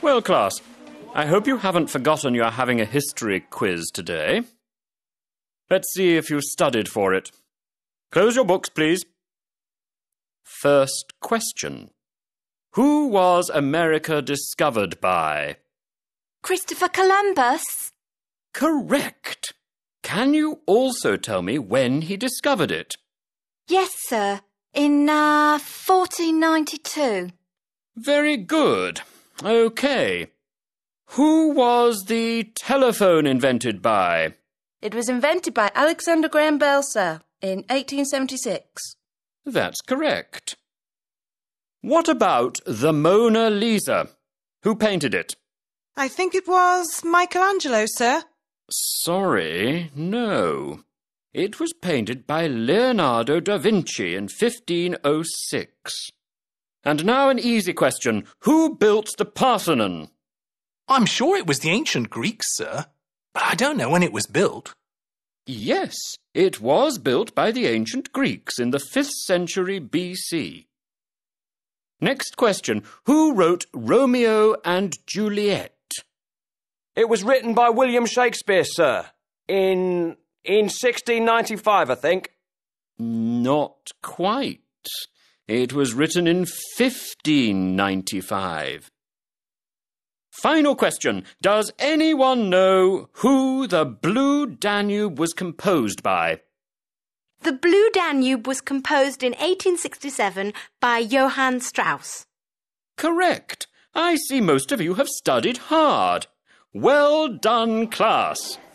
Well, class, I hope you haven't forgotten you're having a history quiz today. Let's see if you studied for it. Close your books, please. First question. Who was America discovered by? Christopher Columbus. Correct. Can you also tell me when he discovered it? Yes, sir. In 1492. Very good. OK. Who was the telephone invented by? It was invented by Alexander Graham Bell, sir, in 1876. That's correct. What about the Mona Lisa? Who painted it? I think it was Michelangelo, sir. Sorry, no. It was painted by Leonardo da Vinci in 1506. And now an easy question. Who built the Parthenon? I'm sure it was the ancient Greeks, sir, but I don't know when it was built. Yes, it was built by the ancient Greeks in the 5th century BC. Next question. Who wrote Romeo and Juliet? It was written by William Shakespeare, sir, in 1695, I think. Not quite. It was written in 1595. Final question. Does anyone know who the Blue Danube was composed by? The Blue Danube was composed in 1867 by Johann Strauss. Correct. I see most of you have studied hard. Well done, class.